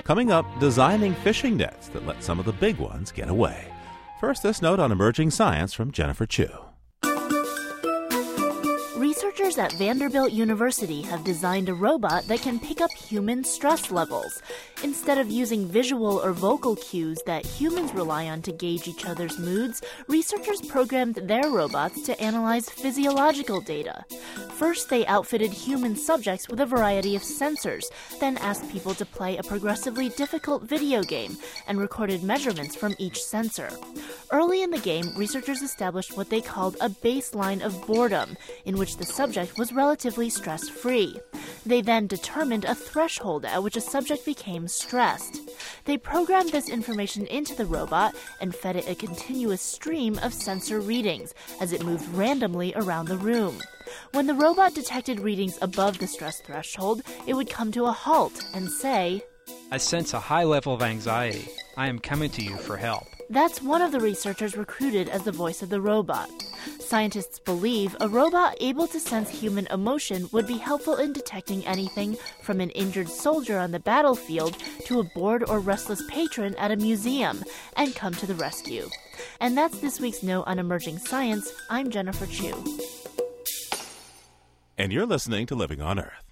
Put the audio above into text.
Coming up, designing fishing nets that let some of the big ones get away. First, this note on emerging science from Jennifer Chu. Researchers at Vanderbilt University have designed a robot that can pick up human stress levels. Instead of using visual or vocal cues that humans rely on to gauge each other's moods, researchers programmed their robots to analyze physiological data. First, they outfitted human subjects with a variety of sensors, then asked people to play a progressively difficult video game and recorded measurements from each sensor. Early in the game, researchers established what they called a baseline of boredom, in which the subject was relatively stress-free. They then determined a threshold at which a subject became stressed. They programmed this information into the robot and fed it a continuous stream of sensor readings as it moved randomly around the room. When the robot detected readings above the stress threshold, it would come to a halt and say, "I sense a high level of anxiety. I am coming to you for help." That's one of the researchers recruited as the voice of the robot. Scientists believe a robot able to sense human emotion would be helpful in detecting anything from an injured soldier on the battlefield to a bored or restless patron at a museum and come to the rescue. And that's this week's Note on Emerging Science. I'm Jennifer Chu. And you're listening to Living on Earth.